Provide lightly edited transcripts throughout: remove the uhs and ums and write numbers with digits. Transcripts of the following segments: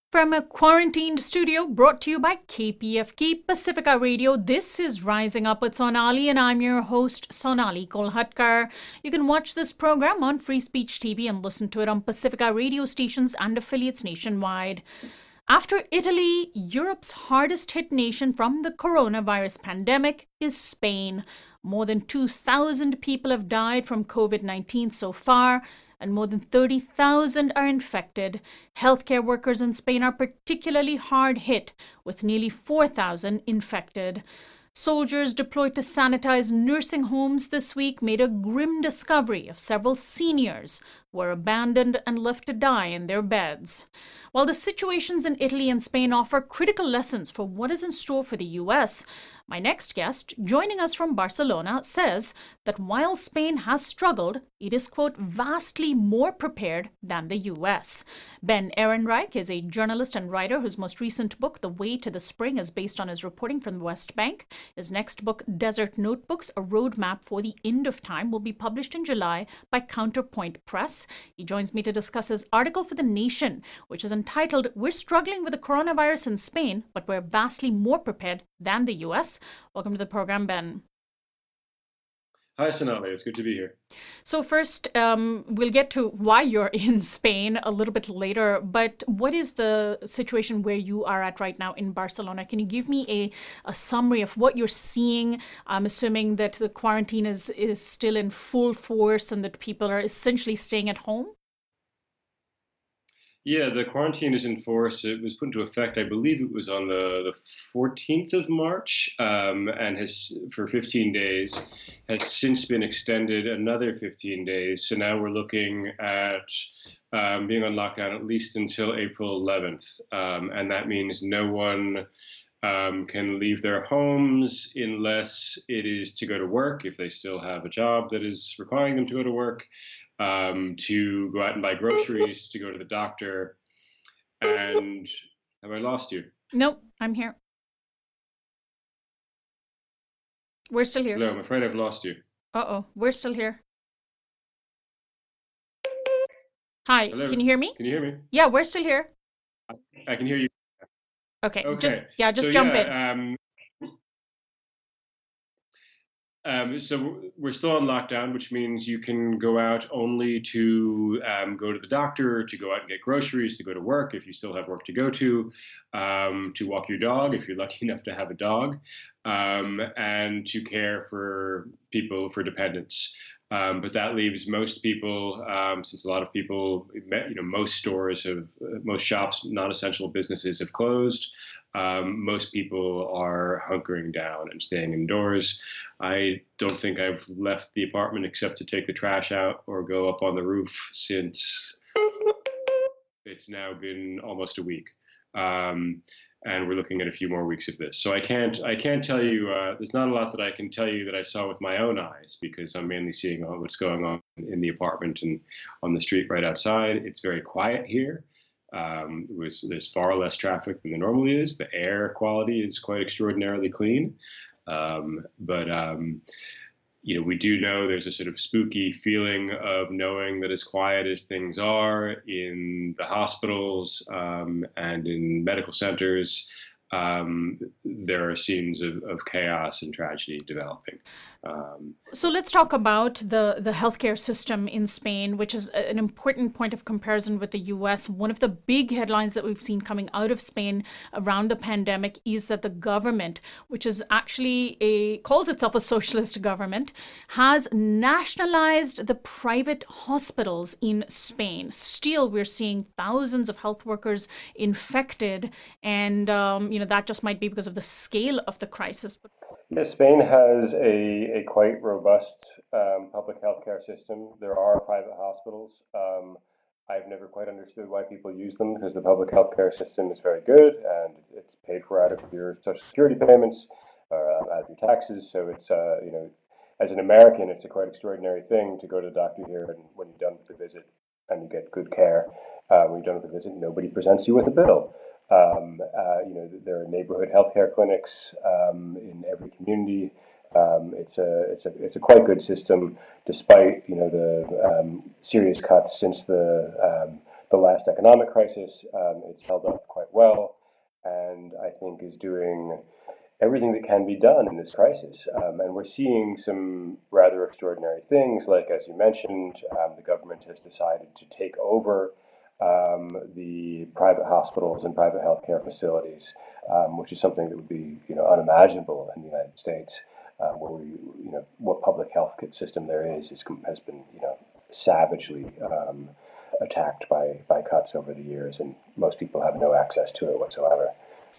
From a quarantined studio brought to you by KPFK Pacifica Radio, this is Rising Up with Sonali, and I'm your host, Sonali Kolhatkar. You can watch this program on Free Speech TV and listen to it on Pacifica radio stations and affiliates nationwide. After Italy, Europe's hardest hit nation from the coronavirus pandemic is Spain. More than 2,000 people have died from COVID-19 so far, and more than 30,000 are infected. Healthcare workers in Spain are particularly hard hit, with nearly 4,000 infected. Soldiers deployed to sanitize nursing homes this week made a grim discovery of several seniors who were abandoned and left to die in their beds. While the situations in Italy and Spain offer critical lessons for what is in store for the US, my next guest, joining us from Barcelona, says that while Spain has struggled, it is, quote, vastly more prepared than the US. Ben Ehrenreich is a journalist and writer whose most recent book, The Way to the Spring, is based on his reporting from the West Bank. His next book, Desert Notebooks, A Roadmap for the End of Time, will be published in July by Counterpoint Press. He joins me to discuss his article for The Nation, which is entitled, We're Struggling with the Coronavirus in Spain, but We're Vastly More Prepared than the US. Welcome to the program, Ben. Hi, Sonali. It's good to be here. So first, we'll get to why you're in Spain a little bit later, but what is the situation where you are at right now in Barcelona? Can you give me a summary of what you're seeing? I'm assuming that the quarantine is still in full force and that people are essentially staying at home? Yeah, the quarantine is in force. It was put into effect, I believe it was on the 14th of March, and has for 15 days, has since been extended another 15 days. So now we're looking at being on lockdown at least until April 11th. And that means no one can leave their homes unless it is to go to work, if they still have a job that is requiring them to go to work, to go out and buy groceries, to go to the doctor. And have I lost you? Nope, I'm here. We're still here. Hello, I'm afraid I've lost you. Uh-oh, we're still here. Hi, Hello, can you hear me? can you hear me? Yeah, we're still here. I can hear you. Okay, Okay. just So jump in. yeah, so we're still on lockdown, which means you can go out only to go to the doctor, to go out and get groceries, to go to work if you still have work to go to walk your dog if you're lucky enough to have a dog, and to care for people, for dependents. But that leaves most people, since a lot of people, most stores have, most shops, non-essential businesses have closed. Most people are hunkering down and staying indoors. I don't think I've left the apartment except to take the trash out or go up on the roof since it's now been almost a week. And we're looking at a few more weeks of this. So I can't tell you. There's not a lot that I can tell you that I saw with my own eyes because I'm mainly seeing what's going on in the apartment and on the street right outside. It's very quiet here. There's far less traffic than there normally is. The air quality is quite extraordinarily clean. But we do know there's a sort of spooky feeling of knowing that as quiet as things are in the hospitals and in medical centers, there are scenes of chaos and tragedy developing. So let's talk about the healthcare system in Spain, which is an important point of comparison with the US. One of the big headlines that we've seen coming out of Spain around the pandemic is that the government, which is actually calls itself a socialist government, has nationalized the private hospitals in Spain. Still, we're seeing thousands of health workers infected, and that just might be because of the scale of the crisis. Yeah, Spain has a quite robust public healthcare system. There are private hospitals. I've never quite understood why people use them because the public healthcare system is very good and it's paid for out of your social security payments or out of your taxes. So it's as an American, it's a quite extraordinary thing to go to the doctor here and when you're done with the visit and you get good care. When you're done with the visit, nobody presents you with a bill. There are neighborhood healthcare clinics in every community. It's a quite good system, despite the serious cuts since the last economic crisis. It's held up quite well, and I think is doing everything that can be done in this crisis. And we're seeing some rather extraordinary things, like, as you mentioned, the government has decided to take over the private hospitals and private healthcare facilities, which is something that would be, unimaginable in the United States, where what public health system there has been, savagely attacked by cuts over the years, and most people have no access to it whatsoever.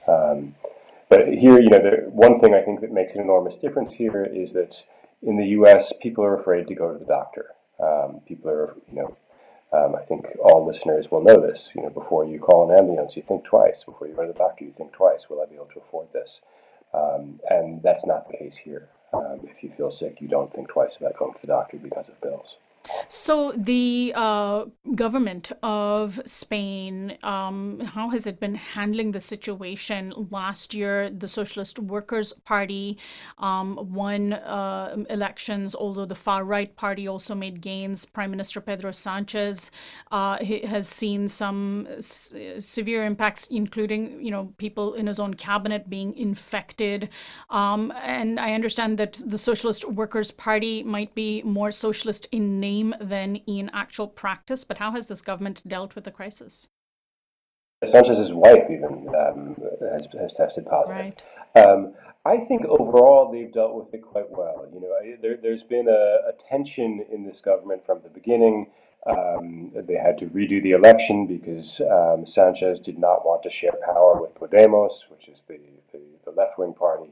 But here, one thing I think that makes an enormous difference here is that in the U.S., people are afraid to go to the doctor. People are, I think all listeners will know this. Before you call an ambulance, you think twice. Before you go to the doctor, you think twice. Will I be able to afford this? And that's not the case here. If you feel sick, you don't think twice about going to the doctor because of bills. So the government of Spain, how has it been handling the situation? Last year, the Socialist Workers' Party won elections, although the far-right party also made gains. Prime Minister Pedro Sanchez has seen some severe impacts, including, people in his own cabinet being infected. And I understand that the Socialist Workers' Party might be more socialist in name than in actual practice, but how has this government dealt with the crisis? Sanchez's wife even has tested positive. Right. I think overall they've dealt with it quite well. There's been a tension in this government from the beginning. They had to redo the election because Sanchez did not want to share power with Podemos, which is the left-wing party.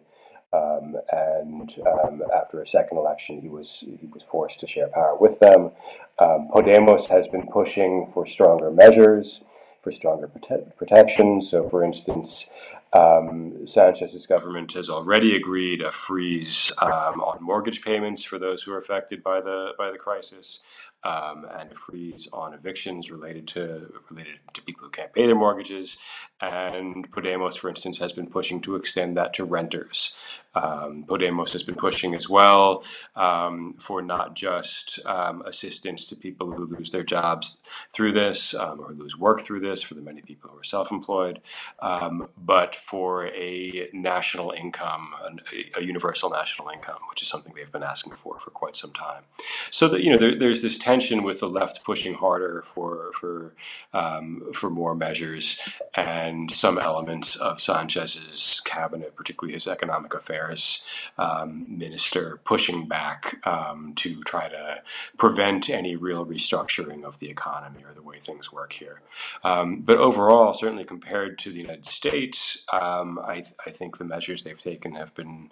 And after a second election, he was forced to share power with them. Podemos has been pushing for stronger measures, for stronger protection. So, for instance, Sanchez's government has already agreed a freeze on mortgage payments for those who are affected by the crisis. And a freeze on evictions related to people who can't pay their mortgages. And Podemos, for instance, has been pushing to extend that to renters. Podemos has been pushing as well for not just assistance to people who lose their jobs through this or lose work through this, for the many people who are self-employed, but for a national income, a universal national income, which is something they've been asking for quite some time. So that there's this tension with the left pushing harder for more measures, and some elements of Sanchez's cabinet, particularly his economic affairs minister, pushing back to try to prevent any real restructuring of the economy or the way things work here. But overall, certainly compared to the United States, I think the measures they've taken have been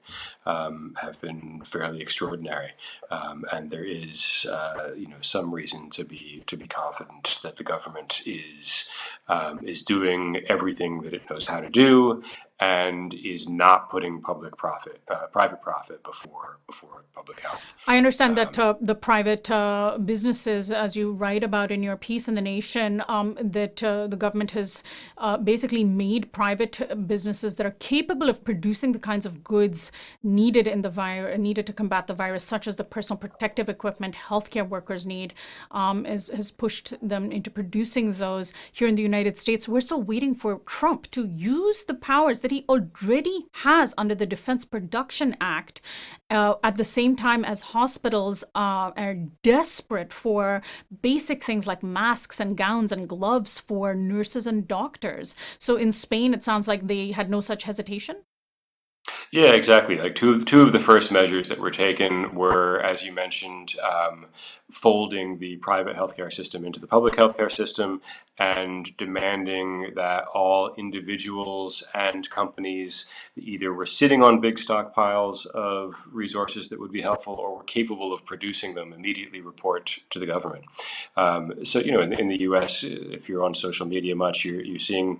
fairly extraordinary, and there is some reason to be confident that the government is doing everything that it knows how to do, and is not putting private profit before public health. I understand that the private businesses, as you write about in your piece in The Nation, that the government has basically made private businesses that are capable of producing the kinds of goods needed to combat the virus, such as the personal protective equipment healthcare workers need, has pushed them into producing those. Here in the United States, we're still waiting for Trump to use the powers that he already has under the Defense Production Act, at the same time as hospitals are desperate for basic things like masks and gowns and gloves for nurses and doctors. So in Spain, it sounds like they had no such hesitation. Yeah, exactly. Like two of the first measures that were taken were, as you mentioned, folding the private healthcare system into the public healthcare system, and demanding that all individuals and companies that either were sitting on big stockpiles of resources that would be helpful or were capable of producing them immediately report to the government. So, in the U.S., if you're on social media much, you're seeing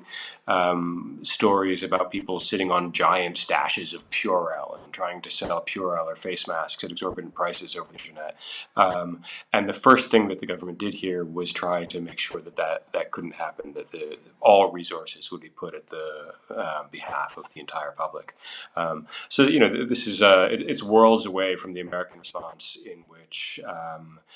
stories about people sitting on giant stashes of Purell and trying to sell Purell or face masks at exorbitant prices over the internet. And the first thing that the government did here was try to make sure that couldn't happen, that all resources would be put at the behalf of the entire public. So, this is it's worlds away from the American response, in which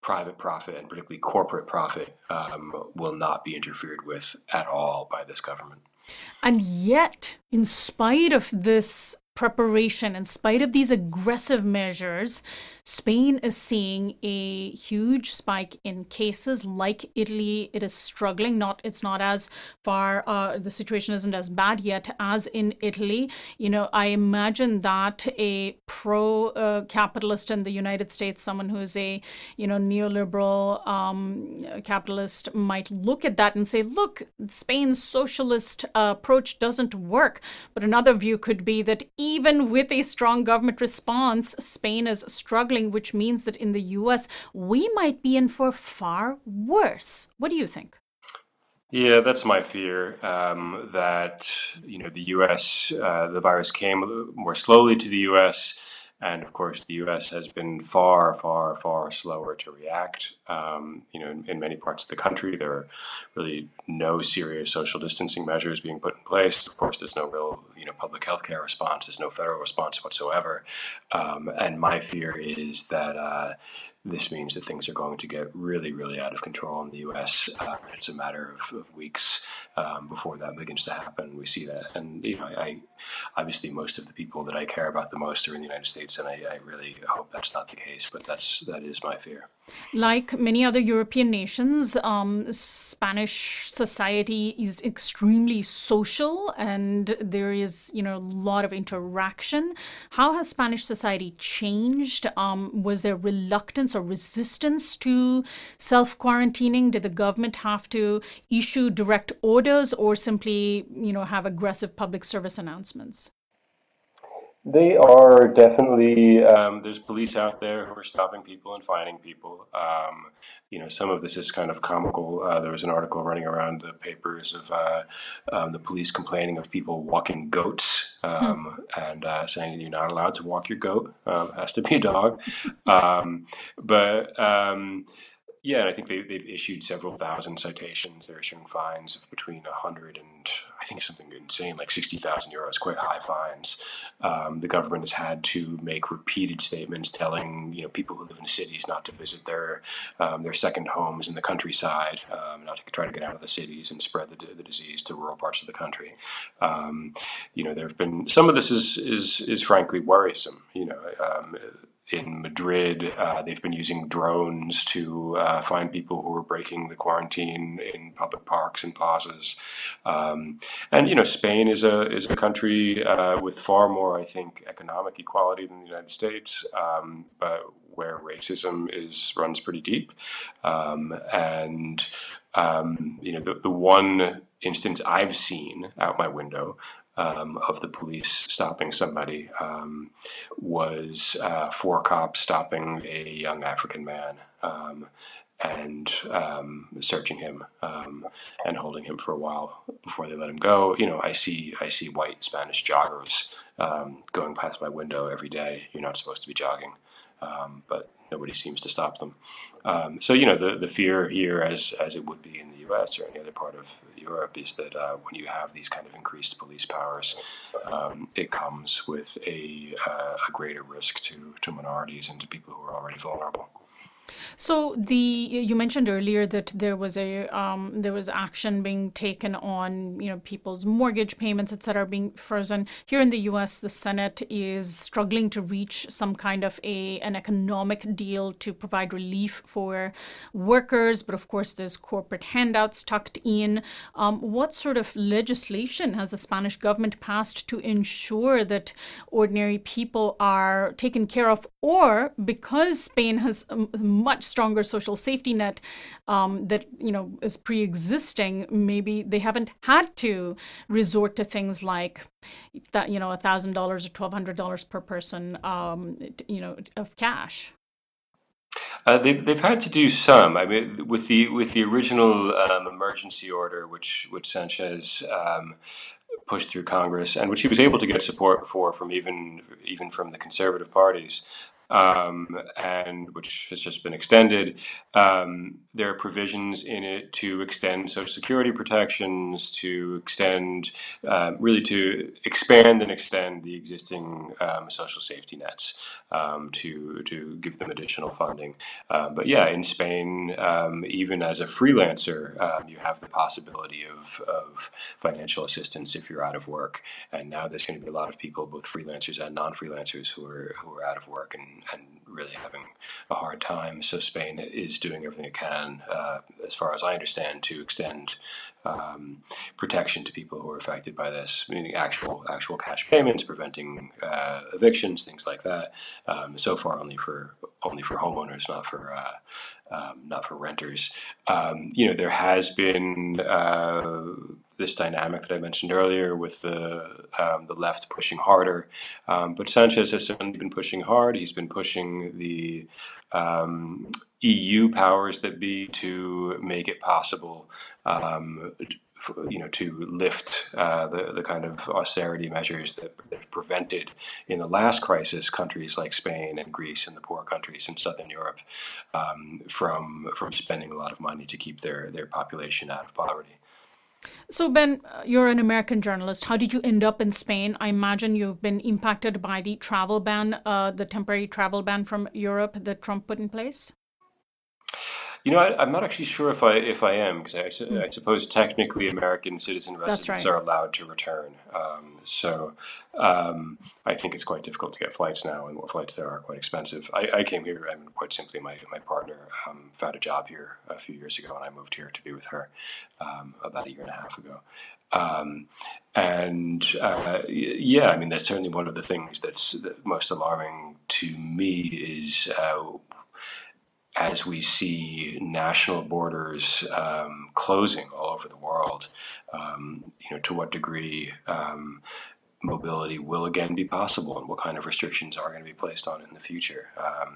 private profit and particularly corporate profit will not be interfered with at all by this government. And yet, in spite of this preparation, in spite of these aggressive measures, Spain is seeing a huge spike in cases. Like Italy, it is struggling. It's not as far, the situation isn't as bad yet as in Italy. I imagine that a pro-capitalist in the United States, someone who is a, neoliberal capitalist, might look at that and say, look, Spain's socialist approach doesn't work. But another view could be that even with a strong government response, Spain is struggling, which means that in the US, we might be in for far worse. What do you think? Yeah, that's my fear, that, the US, the virus came more slowly to the US. And of course, the U.S. has been far, far, far slower to react. In many parts of the country, there are really no serious social distancing measures being put in place. Of course, there's no real, public health care response. There's no federal response whatsoever. And my fear is that this means that things are going to get really, really out of control in the U.S. It's a matter of weeks before that begins to happen. We see that, and obviously most of the people that I care about the most are in the United States, and I really hope that's not the case. But that is my fear. Like many other European nations, Spanish society is extremely social, and there is, a lot of interaction. How has Spanish society changed? Was there reluctance or resistance to self-quarantining? Did the government have to issue direct orders or simply, have aggressive public service announcements? They are definitely, there's police out there who are stopping people and fining people. Some of this is kind of comical. There was an article running around the papers of the police complaining of people walking goats and saying you're not allowed to walk your goat. It has to be a dog. But yeah, I think they've issued several thousand citations. They're issuing fines of between 100 and I think something insane like 60,000 euros, quite high fines. The government has had to make repeated statements telling people who live in cities not to visit their second homes in the countryside, not to try to get out of the cities and spread the disease to rural parts of the country. There have been some of this is frankly worrisome. In Madrid, they've been using drones to find people who are breaking the quarantine in public parks and plazas. And Spain is a country with far more, I think, economic equality than the United States, but where racism runs pretty deep. The one instance I've seen out my window of the police stopping somebody was 4 cops stopping a young African man and searching him and holding him for a while before they let him go. I see white Spanish joggers going past my window every day. You're not supposed to be jogging, but nobody seems to stop them. So the fear here, as it would be in the U.S. or any other part of Europe, is that when you have these kind of increased police powers, it comes with a greater risk to minorities and to people who are already vulnerable. So you mentioned earlier that there was action being taken on people's mortgage payments, etc., being frozen. Here in the U.S., the Senate is struggling to reach some kind of an economic deal to provide relief for workers, but of course there's corporate handouts tucked in. What sort of legislation has the Spanish government passed to ensure that ordinary people are taken care of, or because Spain has much stronger social safety net that is pre-existing, maybe they haven't had to resort to things like that, $1,000 or $1,200 per person, of cash? They've had to do some. I mean, with the original emergency order, which Sanchez pushed through Congress, and which he was able to get support for from even from the conservative parties. and which has just been extended. There are provisions in it to extend Social Security protections, to extend, really to expand and extend the existing social safety nets, to give them additional funding. But yeah, in Spain, even as a freelancer, you have the possibility of financial assistance if you're out of work. And now there's going to be a lot of people, both freelancers and non-freelancers, who are out of work and really having a hard time. So Spain is doing everything it can, as far as I understand, to extend protection to people who are affected by this, meaning actual cash payments, preventing evictions, things like that. So far, only for homeowners, not for renters. There has been this dynamic that I mentioned earlier with the left pushing harder, but Sanchez has certainly been pushing hard. He's been pushing the EU powers that be to make it possible, to lift the kind of austerity measures that prevented in the last crisis countries like Spain and Greece and the poor countries in Southern Europe from spending a lot of money to keep their population out of poverty. So, Ben, you're an American journalist. How did you end up in Spain? I imagine you've been impacted by the travel ban, the temporary travel ban from Europe that Trump put in place. I'm not actually sure if I am, because I suppose technically American citizen That's residents right. are allowed to return. I think it's quite difficult to get flights now, and what flights there are quite expensive. I came here, quite simply, my partner found a job here a few years ago, and I moved here to be with her about a year and a half ago. Yeah, I mean, that's certainly one of the things that's most alarming to me is as we see national borders closing all over the world, to what degree mobility will again be possible, and what kind of restrictions are going to be placed on it in the future.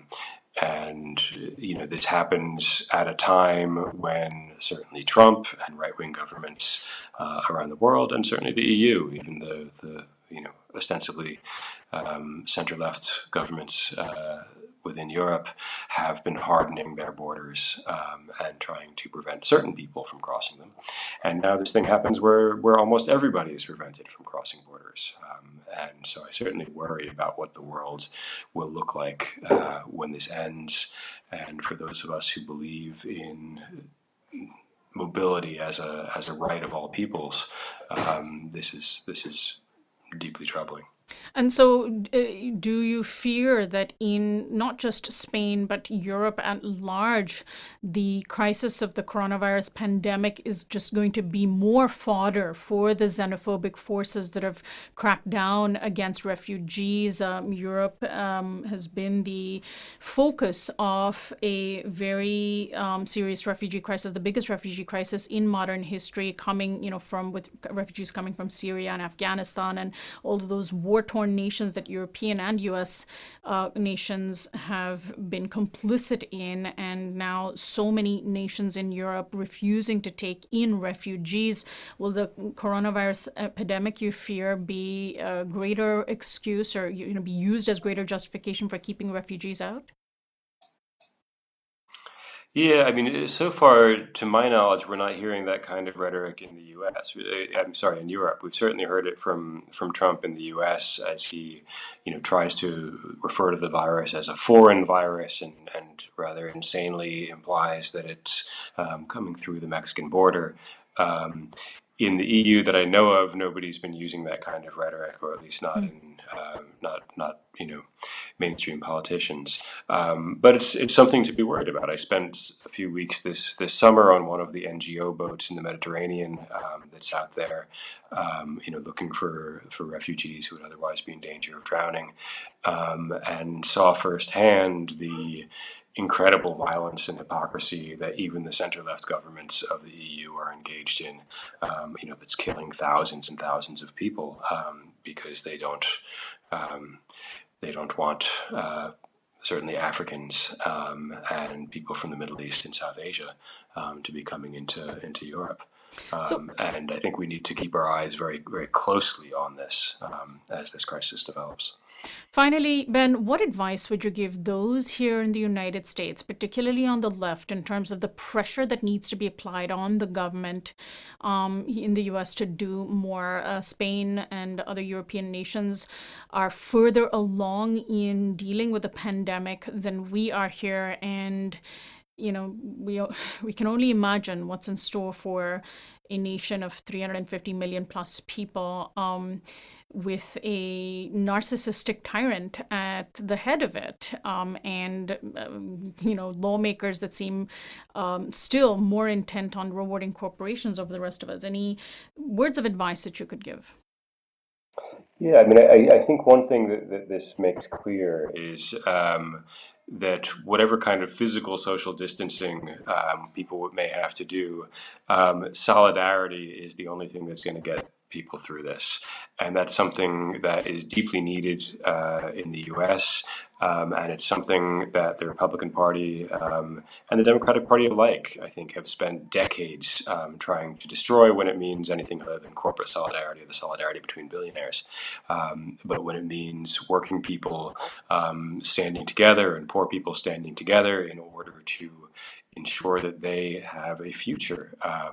This happens at a time when certainly Trump and right-wing governments around the world, and certainly the EU, even the ostensibly center-left governments within Europe, have been hardening their borders and trying to prevent certain people from crossing them. And now this thing happens where almost everybody is prevented from crossing borders. And so I certainly worry about what the world will look like when this ends. And for those of us who believe in mobility as a right of all peoples, this is deeply troubling. And so, do you fear that in not just Spain, but Europe at large, the crisis of the coronavirus pandemic is just going to be more fodder for the xenophobic forces that have cracked down against refugees? Europe has been the focus of a very serious refugee crisis, the biggest refugee crisis in modern history, coming, with refugees coming from Syria and Afghanistan and all of those war-torn nations that European and US nations have been complicit in, and now so many nations in Europe refusing to take in refugees. Will the coronavirus epidemic, you fear, be a greater excuse or be used as greater justification for keeping refugees out? Yeah, I mean, so far, to my knowledge, we're not hearing that kind of rhetoric in the U.S. I'm sorry, in Europe. We've certainly heard it from Trump in the U.S. as he, tries to refer to the virus as a foreign virus, and rather insanely implies that it's coming through the Mexican border. In the EU that I know of, nobody's been using that kind of rhetoric, or at least not in not mainstream politicians. But it's something to be worried about. I spent a few weeks this summer on one of the NGO boats in the Mediterranean that's out there, looking for refugees who would otherwise be in danger of drowning, and saw firsthand the incredible violence and hypocrisy that even the center-left governments of the EU are engaged in. That's killing thousands and thousands of people because they don't want certainly Africans and people from the Middle East and South Asia to be coming into Europe. So, And I think we need to keep our eyes very, very closely on this as this crisis develops. Finally, Ben, what advice would you give those here in the United States, particularly on the left, in terms of the pressure that needs to be applied on the government in the US to do more? Spain and other European nations are further along in dealing with the pandemic than we are here. And we can only imagine what's in store for a nation of 350 million plus people, with a narcissistic tyrant at the head of it, and lawmakers that seem still more intent on rewarding corporations over the rest of us. Any words of advice that you could give? Yeah, I mean, I think one thing that this makes clear is that whatever kind of physical social distancing people may have to do, solidarity is the only thing that's going to get people through this. And that's something that is deeply needed in the US. And it's something that the Republican Party and the Democratic Party alike, I think, have spent decades trying to destroy when it means anything other than corporate solidarity, the solidarity between billionaires. But when it means working people standing together and poor people standing together in order to ensure that they have a future,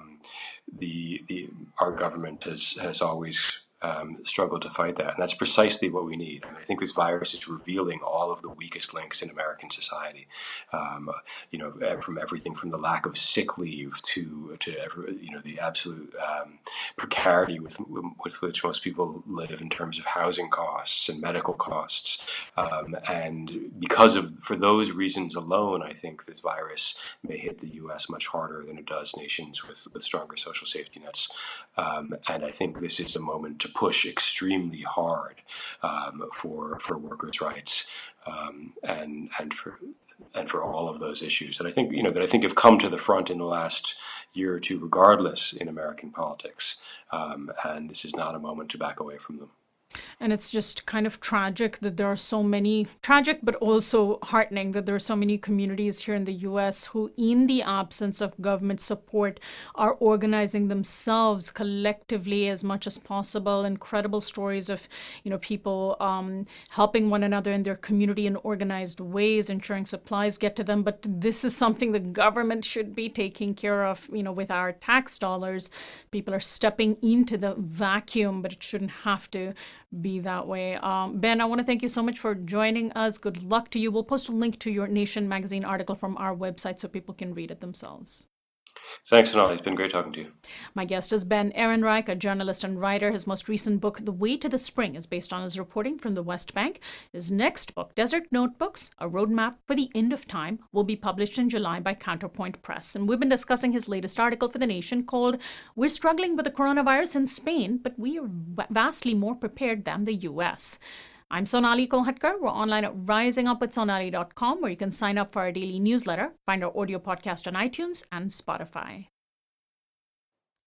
our government has always struggled to fight that, and that's precisely what we need. I think this virus is revealing all of the weakest links in American society. From everything from the lack of sick leave to the absolute precarity with which most people live in terms of housing costs and medical costs. And for those reasons alone, I think this virus may hit the U.S. much harder than it does nations with stronger social safety nets. And I think this is a moment to push extremely hard for workers' rights and for all of those issues that I think have come to the front in the last year or two, regardless, in American politics. And this is not a moment to back away from them. And it's just kind of tragic that there are so many, tragic but also heartening that there are so many communities here in the US who, in the absence of government support, are organizing themselves collectively as much as possible. Incredible stories of, people helping one another in their community in organized ways, ensuring supplies get to them. But this is something the government should be taking care of, with our tax dollars. People are stepping into the vacuum, but it shouldn't have to be that way. Ben, I want to thank you so much for joining us. Good luck to you. We'll post a link to your Nation magazine article from our website so people can read it themselves. Thanks, Sonali. It's been great talking to you. My guest is Ben Ehrenreich, a journalist and writer. His most recent book, The Way to the Spring, is based on his reporting from the West Bank. His next book, Desert Notebooks, A Roadmap for the End of Time, will be published in July by Counterpoint Press. And we've been discussing his latest article for The Nation called We're Struggling with the Coronavirus in Spain, but we are vastly more prepared than the U.S. I'm Sonali Kolhatkar. We're online at risingupwithsonali.com, where you can sign up for our daily newsletter, find our audio podcast on iTunes and Spotify.